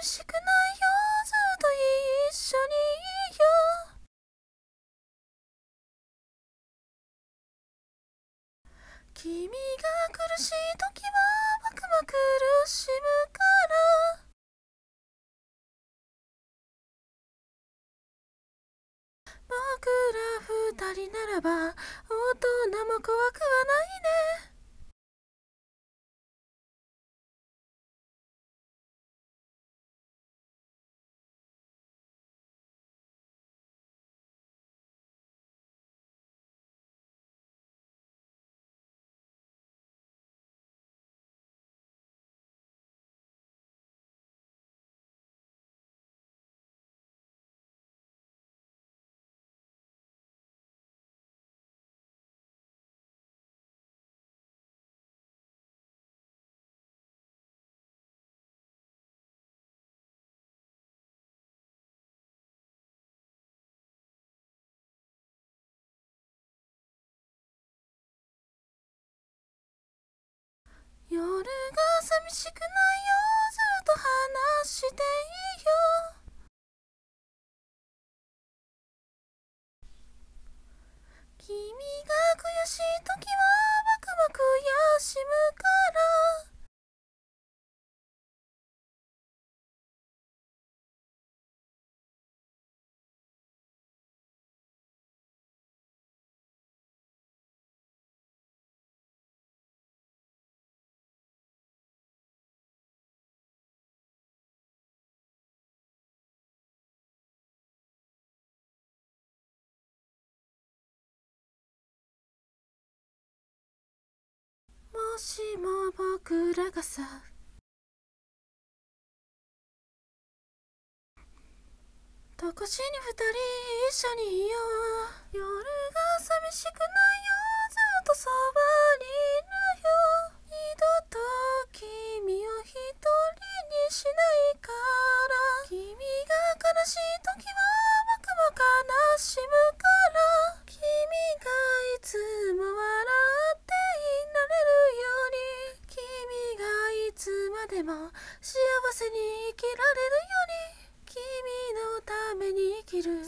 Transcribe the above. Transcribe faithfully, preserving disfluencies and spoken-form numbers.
寂しくないよ、ずっと一緒にいよう。君が苦しい時は僕も苦しむから。僕ら二人ならば大人も怖くはないね。夜が寂しくないよ、ずっと話していいよ。君が悔しい時は僕も悔しむから。もしも僕らがさ、とこしに二人一緒にいよう。夜が寂しくないよ、ずっとそばにいるよ。二度と君を一人にしないから。君が悲しい時は僕も悲しむから。君がいつも笑っていられるように、君がいつまでも幸せに生きられるように、君のために生きる。